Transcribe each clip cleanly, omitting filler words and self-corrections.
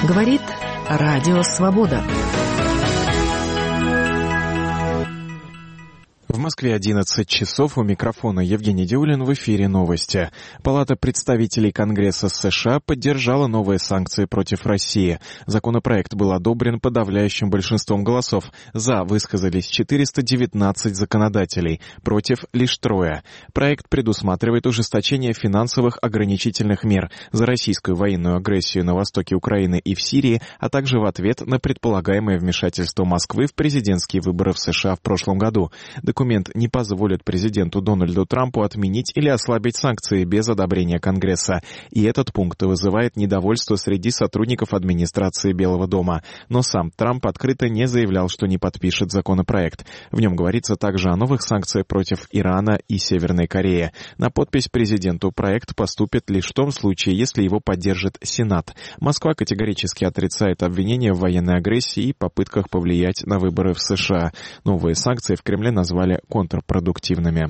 Говорит Радио Свобода. В Москве 11 часов. У микрофона Евгений Диулин. В эфире новости. Палата представителей Конгресса США поддержала новые санкции против России. Законопроект был одобрен подавляющим большинством голосов. За высказались 419 законодателей, против лишь 3. Проект предусматривает ужесточение финансовых ограничительных мер за российскую военную агрессию на востоке Украины и в Сирии, а также в ответ на предполагаемое вмешательство Москвы в президентские выборы в США в прошлом году. Документ не позволит президенту Дональду Трампу отменить или ослабить санкции без одобрения Конгресса. И этот пункт вызывает недовольство среди сотрудников администрации Белого дома. Но сам Трамп открыто не заявлял, что не подпишет законопроект. В нем говорится также о новых санкциях против Ирана и Северной Кореи. На подпись президенту проект поступит лишь в том случае, если его поддержит Сенат. Москва категорически отрицает обвинения в военной агрессии и попытках повлиять на выборы в США. Новые санкции в Кремле назвали контрпродуктивными.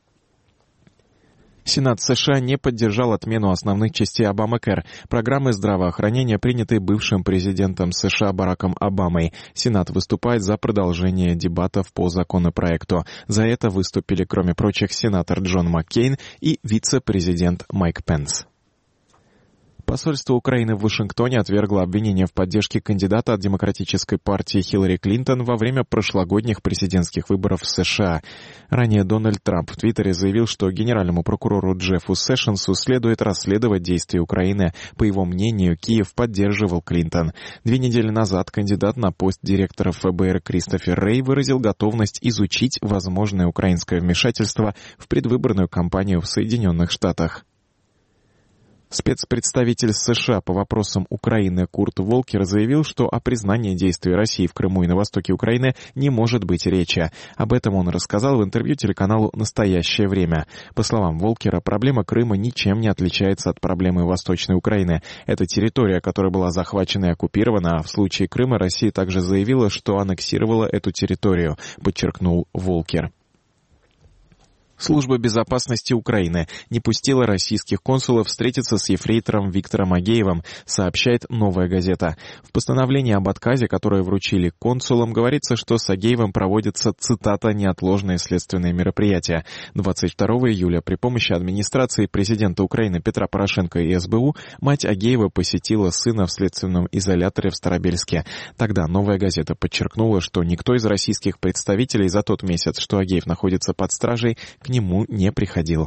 Сенат США не поддержал отмену основных частей Обамакэр, программы здравоохранения, принятой бывшим президентом США Бараком Обамой. Сенат выступает за продолжение дебатов по законопроекту. За это выступили, кроме прочих, сенатор Джон Маккейн и вице-президент Майк Пенс. Посольство Украины в Вашингтоне отвергло обвинения в поддержке кандидата от Демократической партии Хиллари Клинтон во время прошлогодних президентских выборов в США. Ранее Дональд Трамп в Твиттере заявил, что генеральному прокурору Джеффу Сэшенсу следует расследовать действия Украины. По его мнению, Киев поддерживал Клинтон. 2 недели назад кандидат на пост директора ФБР Кристофер Рэй выразил готовность изучить возможное украинское вмешательство в предвыборную кампанию в Соединенных Штатах. Спецпредставитель США по вопросам Украины Курт Волкер заявил, что о признании действий России в Крыму и на востоке Украины не может быть речи. Об этом он рассказал в интервью телеканалу «Настоящее время». По словам Волкера, проблема Крыма ничем не отличается от проблемы Восточной Украины. Это территория, которая была захвачена и оккупирована, а в случае Крыма Россия также заявила, что аннексировала эту территорию, подчеркнул Волкер. Служба безопасности Украины не пустила российских консулов встретиться с ефрейтором Виктором Агеевым, сообщает «Новая газета». В постановлении об отказе, которое вручили консулам, говорится, что с Агеевым проводятся, цитата, «неотложные следственные мероприятия». 22 июля при помощи администрации президента Украины Петра Порошенко и СБУ мать Агеева посетила сына в следственном изоляторе в Старобельске. Тогда «Новая газета» подчеркнула, что никто из российских представителей за тот месяц, что Агеев находится под стражей, к нему не приходил.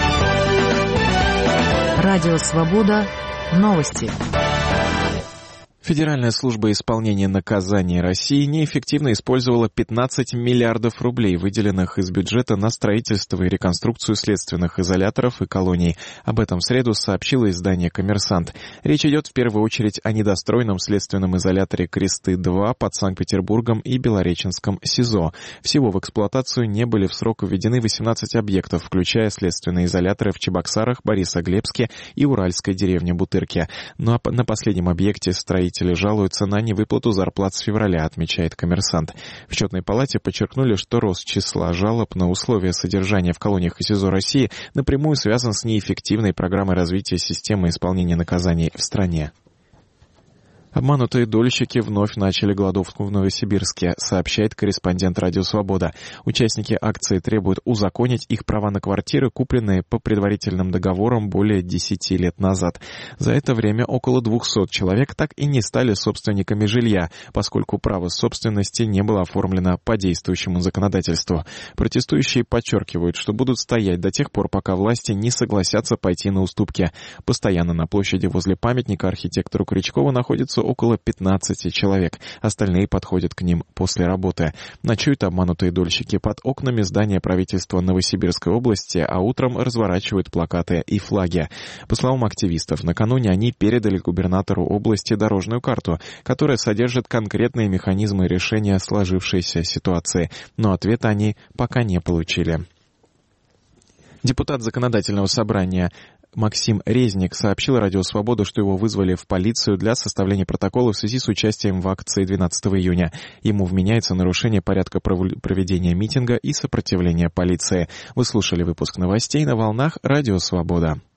Радио Свобода. Новости. Федеральная служба исполнения наказаний России неэффективно использовала 15 миллиардов рублей, выделенных из бюджета на строительство и реконструкцию следственных изоляторов и колоний. Об этом в среду сообщило издание «Коммерсант». Речь идет в первую очередь о недостроенном следственном изоляторе «Кресты-2» под Санкт-Петербургом и Белореченском СИЗО. Всего в эксплуатацию не были в срок введены 18 объектов, включая следственные изоляторы в Чебоксарах, Борисоглебске и уральской деревне Бутырки. Но на последнем объекте строители жалуются на невыплату зарплат с февраля, отмечает «Коммерсант». В счетной палате подчеркнули, что рост числа жалоб на условия содержания в колониях и СИЗО России напрямую связан с неэффективной программой развития системы исполнения наказаний в стране. Обманутые дольщики вновь начали голодовку в Новосибирске, сообщает корреспондент «Радио Свобода». Участники акции требуют узаконить их права на квартиры, купленные по предварительным договорам более 10 лет назад. За это время около 200 человек так и не стали собственниками жилья, поскольку право собственности не было оформлено по действующему законодательству. Протестующие подчеркивают, что будут стоять до тех пор, пока власти не согласятся пойти на уступки. Постоянно на площади возле памятника архитектору Крючкову находится около 15 человек. Остальные подходят к ним после работы. Ночуют обманутые дольщики под окнами здания правительства Новосибирской области, а утром разворачивают плакаты и флаги. По словам активистов, накануне они передали губернатору области дорожную карту, которая содержит конкретные механизмы решения сложившейся ситуации, но ответа они пока не получили. Депутат Законодательного собрания Максим Резник сообщил Радио Свободу, что его вызвали в полицию для составления протокола в связи с участием в акции 12 июня. Ему вменяется нарушение порядка проведения митинга и сопротивление полиции. Вы слушали выпуск новостей на волнах Радио Свобода.